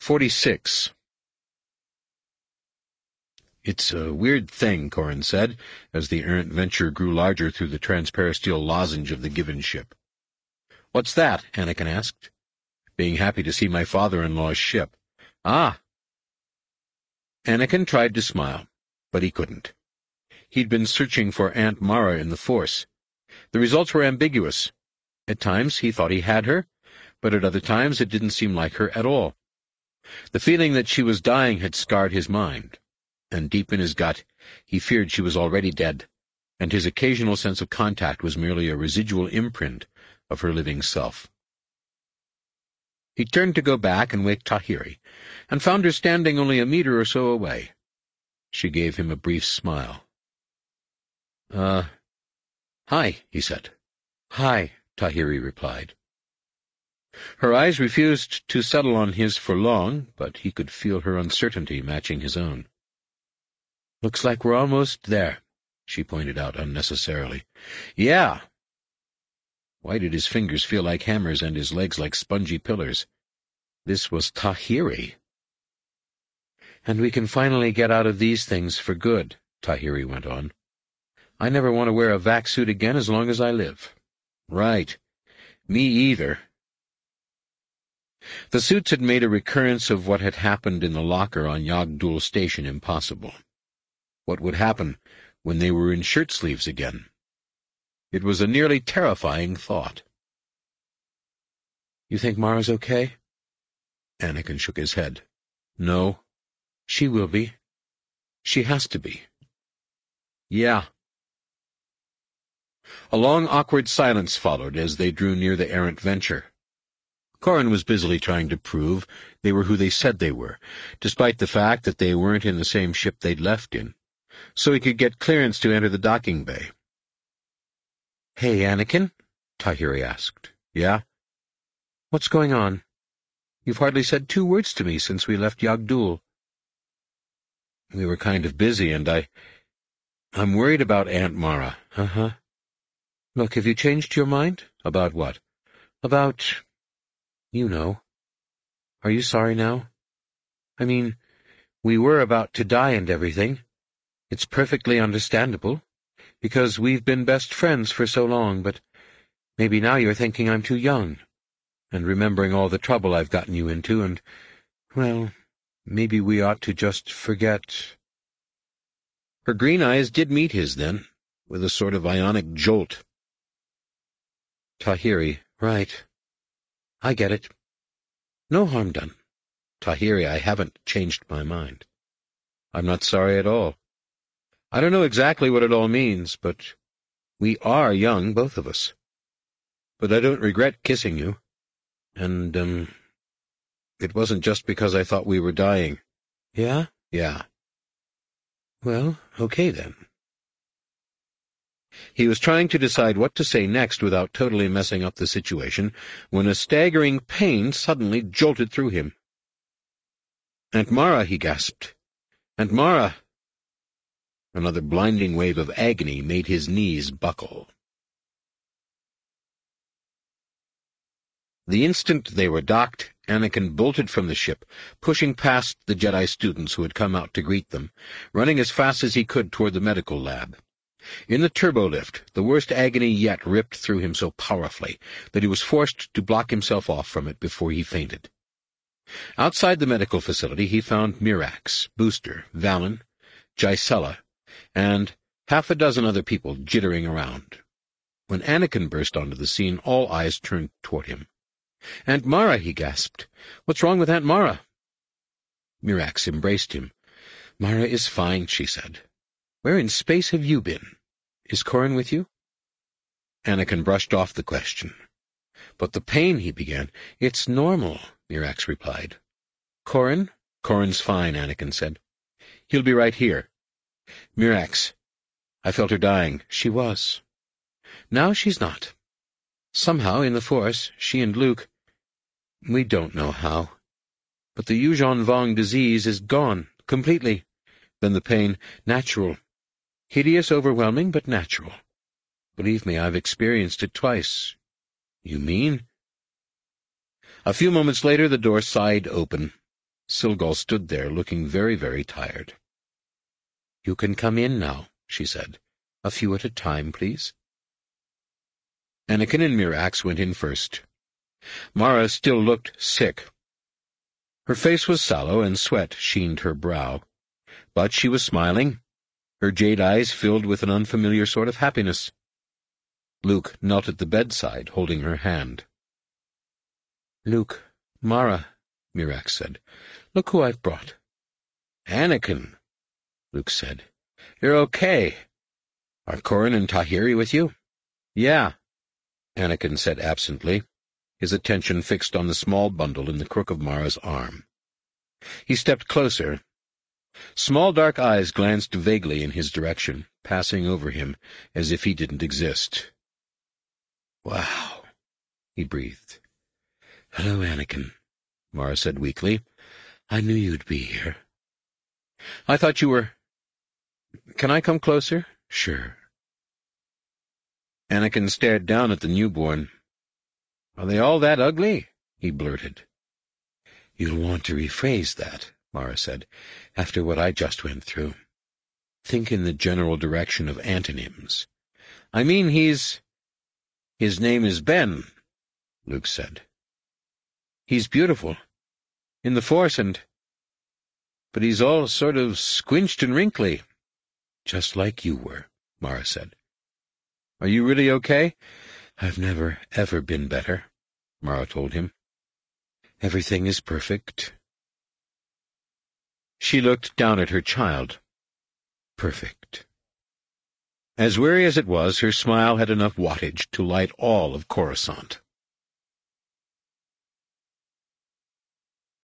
46. "It's a weird thing," Corin said, as the errant venture grew larger through the transparisteel lozenge of the given ship. "What's that?" Anakin asked. "Being happy to see my father-in-law's ship." "Ah." Anakin tried to smile, but he couldn't. He'd been searching for Aunt Mara in the Force. The results were ambiguous. At times he thought he had her, but at other times it didn't seem like her at all. The feeling that she was dying had scarred his mind, and deep in his gut he feared she was already dead, and his occasional sense of contact was merely a residual imprint of her living self. He turned to go back and wake Tahiri, and found her standing only a meter or so away. She gave him a brief smile. Hi," he said. "Hi," Tahiri replied. Her eyes refused to settle on his for long, but he could feel her uncertainty matching his own. "Looks like we're almost there," she pointed out unnecessarily. "Yeah." Why did his fingers feel like hammers and his legs like spongy pillars? This was Tahiri. "And we can finally get out of these things for good," Tahiri went on. "I never want to wear a vac suit again as long as I live." "Right. Me either." The suits had made a recurrence of what had happened in the locker on Yagdul Station impossible. What would happen when they were in shirt-sleeves again? It was a nearly terrifying thought. "You think Mara's okay?" Anakin shook his head. "No." "She will be. She has to be." "Yeah." A long, awkward silence followed as they drew near the errant venture. Corin was busily trying to prove they were who they said they were, despite the fact that they weren't in the same ship they'd left in, so he could get clearance to enter the docking bay. "Hey, Anakin?" Tahiri asked. "Yeah?" "What's going on? You've hardly said 2 words to me since we left Yagdul." "We were kind of busy, and I'm worried about Aunt Mara." "Uh-huh. Look, have you changed your mind?" "About what?" "About... you know. Are you sorry now? I mean, we were about to die and everything. It's perfectly understandable, because we've been best friends for so long, but maybe now you're thinking I'm too young, and remembering all the trouble I've gotten you into, and, well, maybe we ought to just forget." Her green eyes did meet his then, with a sort of ionic jolt. Tahiri, right. I get it. No harm done. Tahiri, I haven't changed my mind. I'm not sorry at all. I don't know exactly what it all means, but we are young, both of us. But I don't regret kissing you. And, it wasn't just because I thought we were dying. Yeah? Yeah. Well, okay then. He was trying to decide what to say next without totally messing up the situation, when a staggering pain suddenly jolted through him. "Aunt Mara," he gasped. "Aunt Mara!" Another blinding wave of agony made his knees buckle. The instant they were docked, Anakin bolted from the ship, pushing past the Jedi students who had come out to greet them, running as fast as he could toward the medical lab. In the turbolift, the worst agony yet ripped through him so powerfully that he was forced to block himself off from it before he fainted. Outside the medical facility he found Mirax, Booster, Valen, Gisela, and 6 other people jittering around. When Anakin burst onto the scene, all eyes turned toward him. "Aunt Mara!" he gasped. "What's wrong with Aunt Mara?" Mirax embraced him. "Mara is fine," she said. "Where in space have you been? Is Corin with you?" Anakin brushed off the question. "But the pain," he began. "It's normal," Mirax replied. "Corin?" "Corin's fine," Anakin said. "He'll be right here." "Mirax, I felt her dying." "She was. Now she's not. Somehow, in the Force, she and Luke... we don't know how. But the Yuuzhan Vong disease is gone, completely. Then the pain, natural. Hideous, overwhelming, but natural. Believe me, I've experienced it twice." "You mean?" A few moments later the door sighed open. Silgal stood there, looking very, very tired. "You can come in now," she said. "A few at a time, please." Anakin and Mirax went in first. Mara still looked sick. Her face was sallow, and sweat sheened her brow. But she was smiling, her jade eyes filled with an unfamiliar sort of happiness. Luke knelt at the bedside, holding her hand. "Luke, Mara," Mirax said. "Look who I've brought." "Anakin," Luke said. "You're okay. Are Corran and Tahiri with you?" "Yeah," Anakin said absently, his attention fixed on the small bundle in the crook of Mara's arm. He stepped closer. Small dark eyes glanced vaguely in his direction, passing over him as if he didn't exist. "Wow," he breathed. "Hello, Anakin," Mara said weakly. "I knew you'd be here." "I thought you were— Can I come closer?" "Sure." Anakin stared down at the newborn. "Are they all that ugly?" he blurted. "You'll want to rephrase that," Mara said, "after what I just went through. Think in the general direction of antonyms." "I mean his name is Ben," Luke said. "He's beautiful. In the Force, but he's all sort of squinched and wrinkly." "Just like you were," Mara said. "Are you really okay?" "I've never, ever been better," Mara told him. "Everything is perfect." She looked down at her child. Perfect. As weary as it was, her smile had enough wattage to light all of Coruscant.